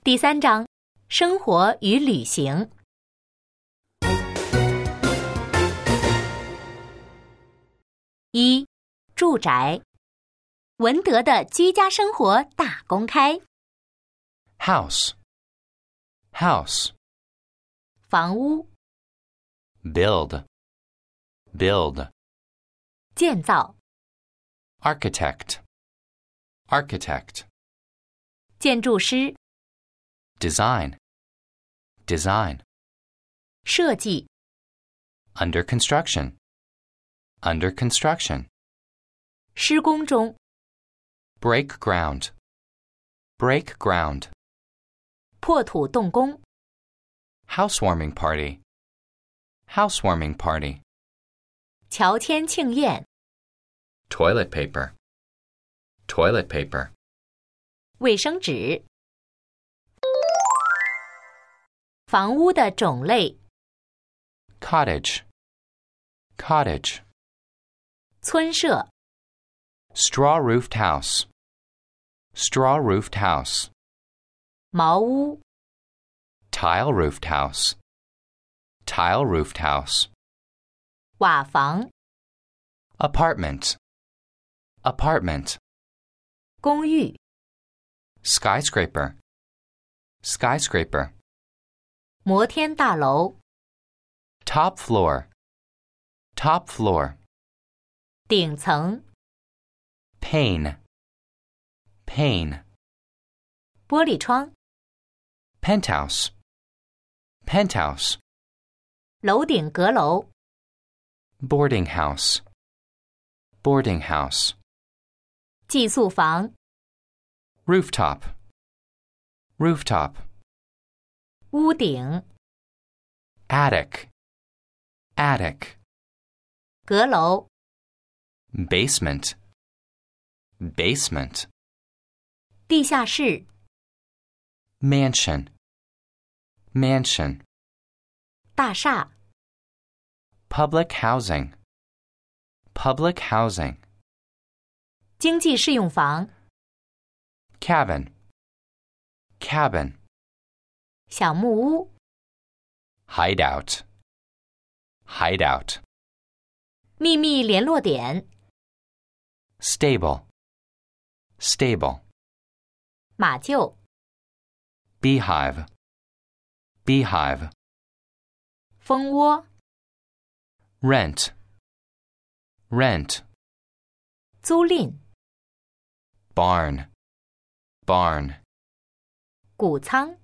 第3章，生活与旅行。1. 住宅。文德的居家生活大公开。 House. House. 房屋。 Build. Build. 建造。 Architect. Architect. 建筑师。 Design. Design. 设计。 Under construction. Under construction. 施工中。 Break ground. Break ground. 破土动工。 Housewarming party. Housewarming party. 乔迁庆宴。 Toilet paper. Toilet paper. 卫生纸。房屋的种类。 Cottage. Cottage. 村舍。 Straw-roofed house. Straw-roofed house. 茅屋。 Tile-roofed house. Tile-roofed house. 瓦房。 Apartment. Apartment. 公寓。 Skyscraper. Skyscraper. 摩天大楼。 Top floor. Top floor. 顶层。 Pane. Pane. 玻璃窗。 Penthouse. Penthouse. 楼顶阁楼。 Boarding house. Boarding house. 寄宿房。 Rooftop. Rooftop. 屋顶。 Attic. Attic. 阁楼。 Basement. Basement. 地下室。 Mansion. Mansion. 大厦。 Public housing. Public housing. 经济适用房。 Cabin. Cabin. 小木屋。 Hideout. Hideout. 秘密联络点。 Stable. Stable. 马厩。 Beehive. Beehive. 蜂窝。 Rent. Rent. 租赁。 Barn. Barn. 谷仓。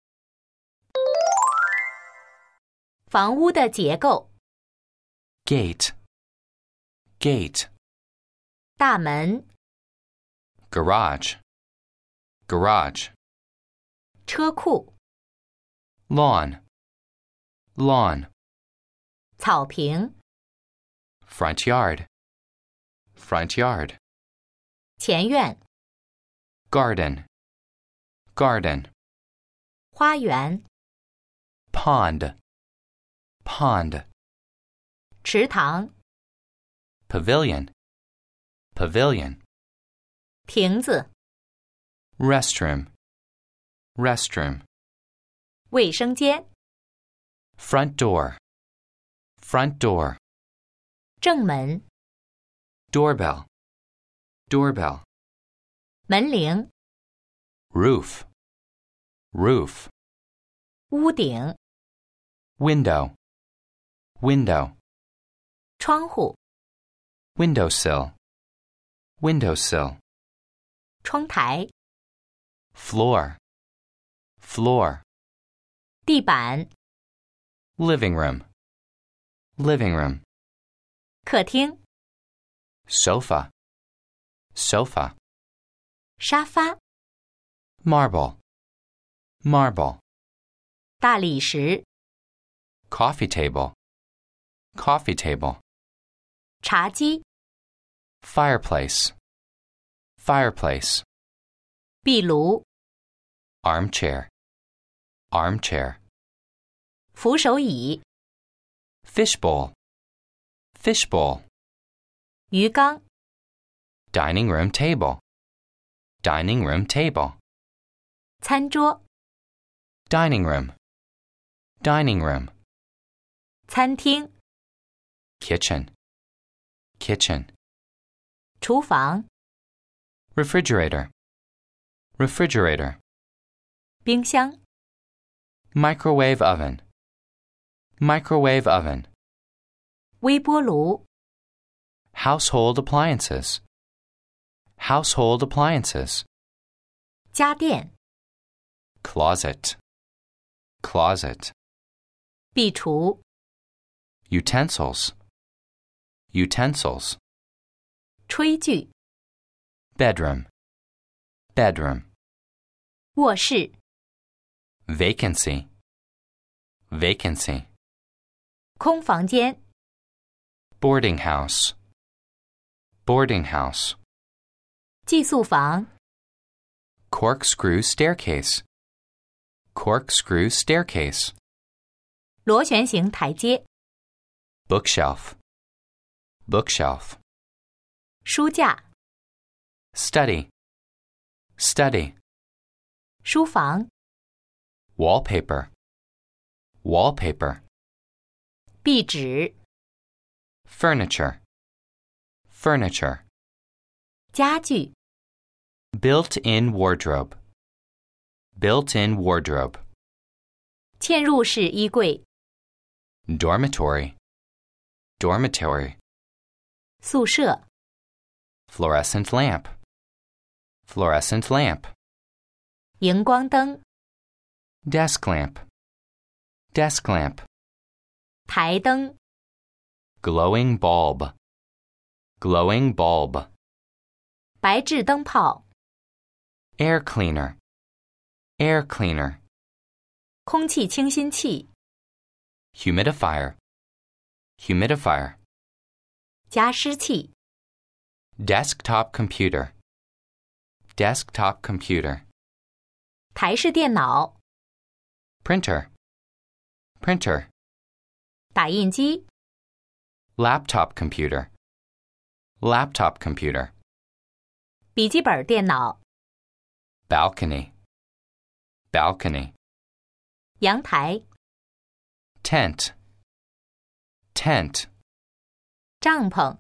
房屋的结构。 Gate. Gate. 大门。 Garage. Garage. 车库。 Lawn. Lawn. 草坪。 Front yard. Front yard. 前院。 Garden. Garden. 花园。 Pond. Pond. 池塘。 Pavilion. Pavilion. 亭子。 Restroom. Restroom. 卫生间。 Front door. Front door. 正门。 Doorbell. Doorbell. 门铃。 Roof. Roof. 屋顶。 Window. Window. 窗户。 Windowsill. Windowsill. 窗台。 Floor. Floor. 地板。 Living room. Living room. 客厅。 Sofa. Sofa. 沙发。 Marble. Marble. 大理石。 Coffee table. Coffee table. 茶几。 Fireplace. Fireplace. 壁炉。 Armchair. Armchair. 扶手椅。 Fishbowl. Fishbowl. 鱼缸。 Dining room table. Dining room table. 餐桌。 Dining room. Dining room. 餐厅、 Kitchen. Kitchen. 厨房、 Refrigerator. Refrigerator. 冰箱、 Microwave oven. Microwave oven. 微波炉、 Household appliances. Household appliances. 家电、 Closet. Closet. 壁橱、 Utensils. Utensils. 炊具、 Bedroom. Bedroom. 卧室、 Vacancy. Vacancy. 空房间、 Boarding house. Boarding house. 寄宿房、 Corkscrew staircase. Corkscrew staircase. 螺旋形台阶、 Bookshelf. Bookshelf. 书架、 Study. Study. 书房、 Wallpaper. Wallpaper. 壁纸、 Furniture. Furniture. 家具、 Built-in wardrobe. Built-in wardrobe. 嵌入式衣柜、 Dormitory. Dormitory. 宿舍、 Fluorescent lamp. Fluorescent lamp. 荧光灯、 Desk lamp. Desk lamp. 台灯、 Glowing bulb. Glowing bulb. 白炽灯泡、 Air cleaner. Air cleaner. 空气清新器、 Humidifier. Humidifier. 加湿器、 Desktop computer. Desktop computer. 台式电脑、 Printer. Printer. 打印机、 Laptop computer. Laptop computer. 笔记本电脑、 Balcony. Balcony. 阳台、 Tent. Tent. 帐篷、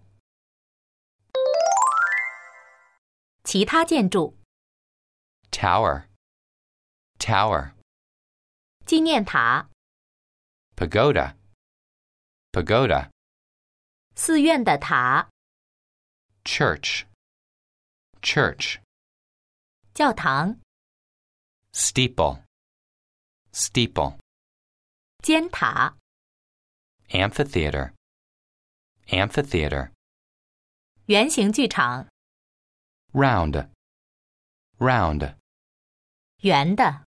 其他建筑、 Tower. Tower. 纪念塔、 Pagoda. Pagoda. 寺院的塔、 Church. Church. 教堂、 Steeple. Steeple. 尖塔、 Amphitheater. Amphitheater. 圆形剧场、 Round. Round. 圆的。